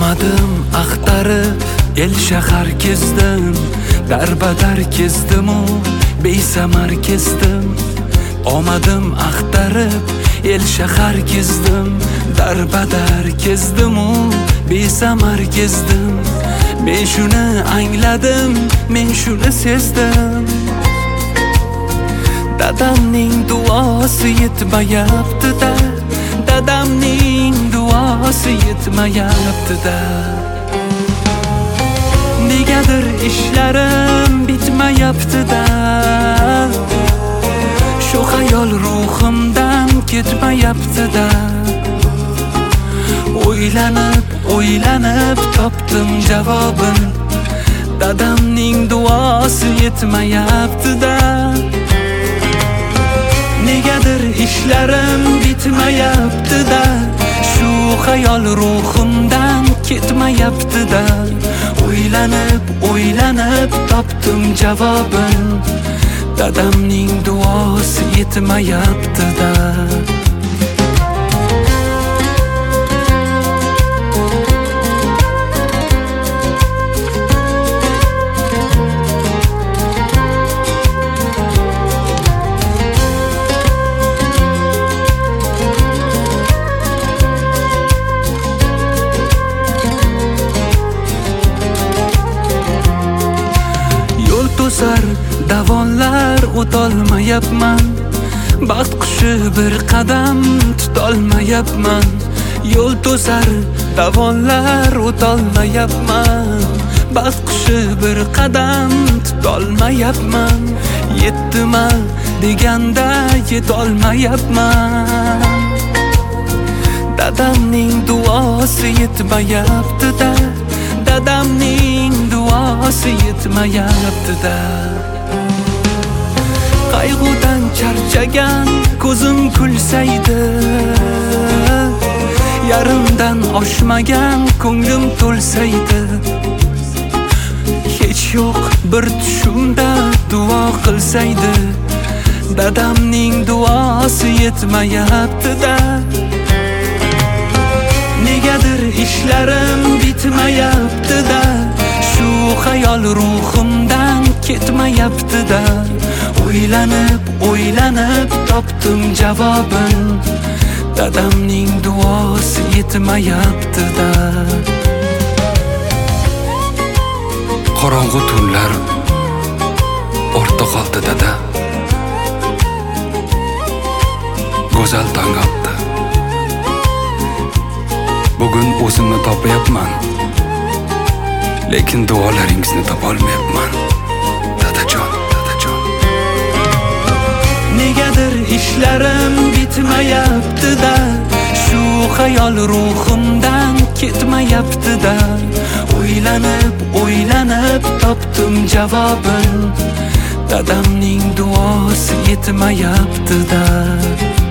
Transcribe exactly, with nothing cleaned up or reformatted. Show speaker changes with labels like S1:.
S1: Omadim axtarib el shahar kezdim, darbadar kezdim-u besamar kezdim. Omadim axtarib el shahar kezdim, darbadar kezdim-u besamar kezdim. Men shuni angladim, men shuni sezdim. Dadamning duosi yetmayapti-da, dadamning duosi yetmayapti-da. Negadir ishlarim bitmayapti-da, shu xayol ruhimdan ketmayapti-da. O'ylanib, o'ylanib topdim javobin, dadamning duosi yetmayapti-da. Negadir ishlarim bitmayapti-da, shu xayol ruhimdan ketmayapti-da. O'ylanib, o'ylanib topdim javobin, dadamning duosi yetmayapti-da. To'sar davonlar o'tolmayapman, baxt qushi bir qadam tutolmayapman. Yo'l to'sar davonlar o'tolmayapman, baxt qushi bir qadam tutolmayapman. Yetdiman deganda yetolmayapman. Dadamning duosi yetmayapti-da, dadamning duosi yetmayapti-da. Qayg'udan charchagan ko'zim kulsaydi, yarimdan oshmagan ko'nglim to'lsaydi. Hech yo'q bir tushimda duo qilsaydi, dadamning duosi yetmayapti-da. Negadir ishlarim bitmayapti-da, shu xayol ruhimdan ketmayapti-da. O'ylanib, o'ylanib topdim javobin, dadamning duosi yetmayapti-da. Qorong'u tunlar ortda qoldi dada, go'zal tong otdi. Bugun o'zimni topayapman, lekin duolaringizni topolmayapman. Dadajon, dadajon. Negadir ishlarim bitmayapti-da, shu xayol ruhimdan ketmayapti-da. O'ylanib, o'ylanib topdim javobin, dadamning duosi yetmayapti-da.